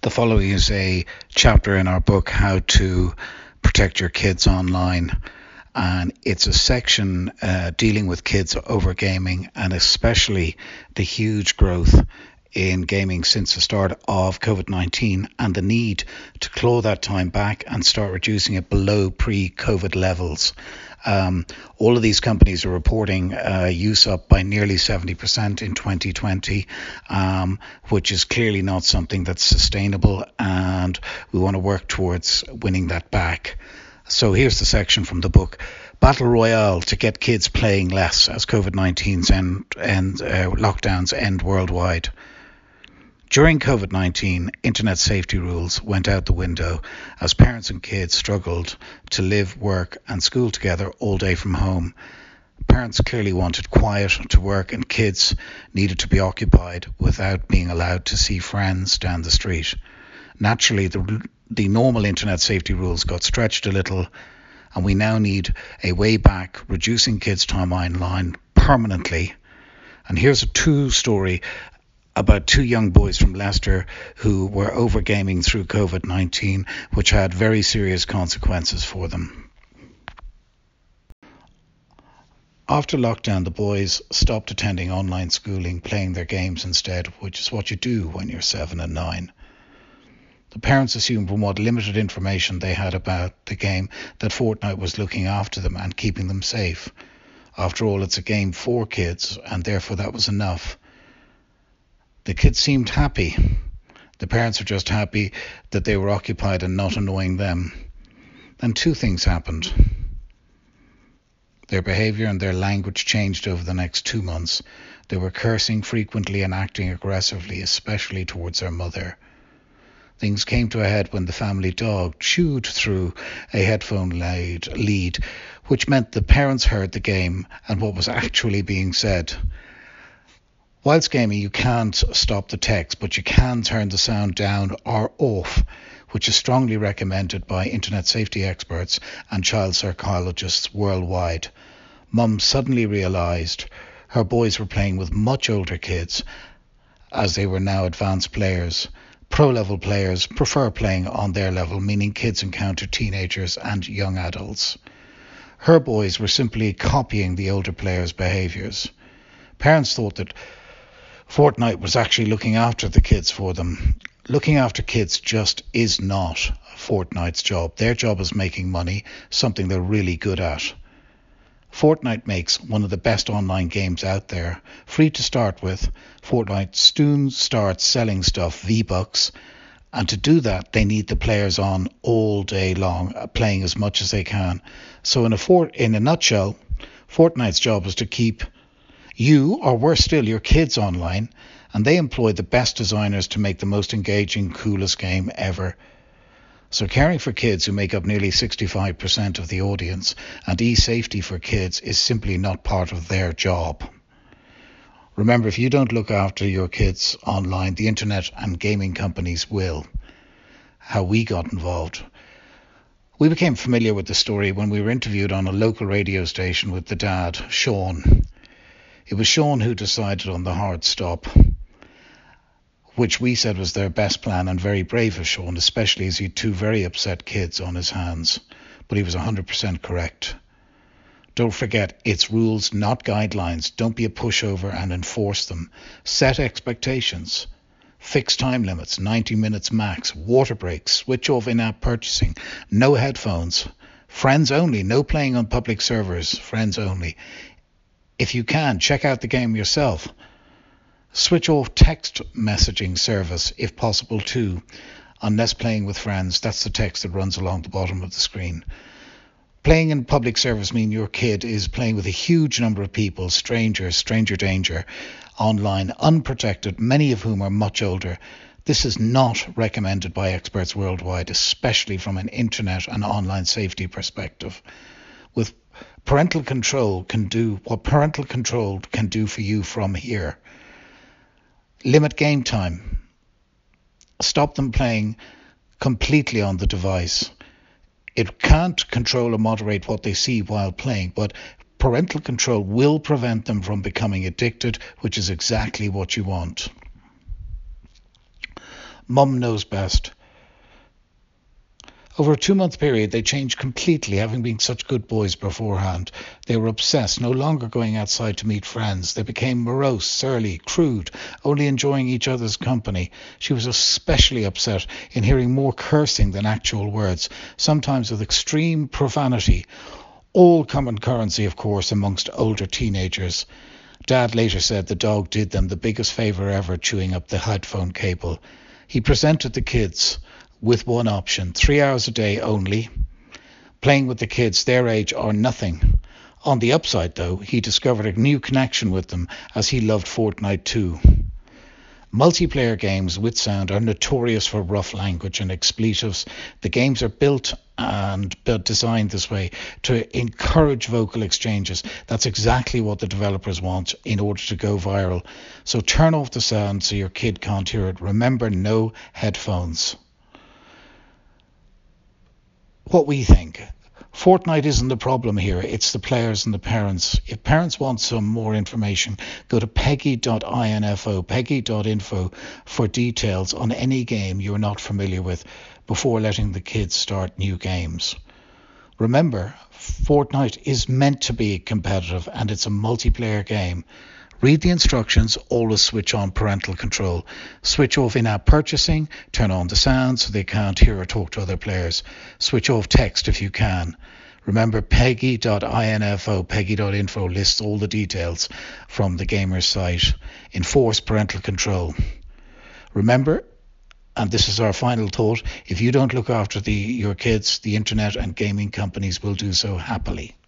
The following is a chapter in our book, How to Protect Your Kids Online. And it's a section dealing with kids over gaming, and especially the huge growth in gaming since the start of COVID-19 and the need to claw that time back and start reducing it below pre-COVID levels. All of these companies are reporting use up by nearly 70% in 2020, which is clearly not something that's sustainable, and we want to work towards winning that back. So here's the section from the book: Battle Royale to get kids playing less as COVID-19's lockdowns end worldwide. During COVID-19, internet safety rules went out the window as parents and kids struggled to live, work and school together all day from home. Parents clearly wanted quiet to work, and kids needed to be occupied without being allowed to see friends down the street. Naturally, the normal internet safety rules got stretched a little, and we now need a way back, reducing kids' time online permanently. And here's a true story about two young boys from Leicester who were over gaming through COVID-19, which had very serious consequences for them. After lockdown, the boys stopped attending online schooling, playing their games instead, which is what you do when you're 7 and 9. The parents assumed from what limited information they had about the game that Fortnite was looking after them and keeping them safe. After all, it's a game for kids, and therefore that was enough. The kids seemed happy. The parents were just happy that they were occupied and not annoying them. Then two things happened. Their behaviour and their language changed over the next 2 months. They were cursing frequently and acting aggressively, especially towards their mother. Things came to a head when the family dog chewed through a headphone lead, which meant the parents heard the game and what was actually being said. Whilst gaming, you can't stop the text, but you can turn the sound down or off, which is strongly recommended by internet safety experts and child psychologists worldwide. Mum suddenly realised her boys were playing with much older kids, as they were now advanced players. Pro-level players prefer playing on their level, meaning kids encounter teenagers and young adults. Her boys were simply copying the older players' behaviours. Parents thought that Fortnite was actually looking after the kids for them. Looking after kids just is not Fortnite's job. Their job is making money, something they're really good at. Fortnite makes one of the best online games out there. Free to start with, Fortnite soon starts selling stuff, V-Bucks, and to do that they need the players on all day long, playing as much as they can. So in a nutshell, Fortnite's job is to keep you, or worse still, your kids online, and they employ the best designers to make the most engaging, coolest game ever. So caring for kids, who make up nearly 65% of the audience, and e-safety for kids is simply not part of their job. Remember, if you don't look after your kids online, the internet and gaming companies will. How we got involved. We became familiar with the story when we were interviewed on a local radio station with the dad, Sean. It was Sean who decided on the hard stop, which we said was their best plan, and very brave of Sean, especially as he had two very upset kids on his hands. But he was 100% correct. Don't forget, it's rules, not guidelines. Don't be a pushover and enforce them. Set expectations. Fix time limits, 90 minutes max, water breaks, switch off in-app purchasing, no headphones, friends only, no playing on public servers, friends only. If you can, check out the game yourself. Switch off text messaging service if possible too, unless playing with friends. That's the text that runs along the bottom of the screen. Playing in public service means your kid is playing with a huge number of people, strangers, stranger danger, online, unprotected, many of whom are much older. This is not recommended by experts worldwide, especially from an internet and online safety perspective. With parental control can do what parental control can do for you from here. Limit game time. Stop them playing completely on the device. It can't control or moderate what they see while playing, but parental control will prevent them from becoming addicted, which is exactly what you want. Mum knows best. Over a 2-month period, they changed completely, having been such good boys beforehand. They were obsessed, no longer going outside to meet friends. They became morose, surly, crude, only enjoying each other's company. She was especially upset in hearing more cursing than actual words, sometimes with extreme profanity. All common currency, of course, amongst older teenagers. Dad later said the dog did them the biggest favour ever, chewing up the headphone cable. He presented the kids with one option: 3 hours a day only, playing with the kids their age or nothing. On the upside, though, he discovered a new connection with them, as he loved Fortnite too. Multiplayer games with sound are notorious for rough language and expletives. The games are built and designed this way to encourage vocal exchanges. That's exactly what the developers want in order to go viral. So turn off the sound so your kid can't hear it. Remember, no headphones. What we think. Fortnite isn't the problem here, it's the players and the parents. If parents want some more information, go to peggy.info, peggy.info for details on any game you're not familiar with before letting the kids start new games. Remember, Fortnite is meant to be competitive and it's a multiplayer game. Read the instructions, always switch on parental control. Switch off in-app purchasing, turn on the sound so they can't hear or talk to other players. Switch off text if you can. Remember, peggy.info, peggy.info lists all the details from the gamer's site. Enforce parental control. Remember, and this is our final thought, if you don't look after your kids, the internet and gaming companies will do so happily.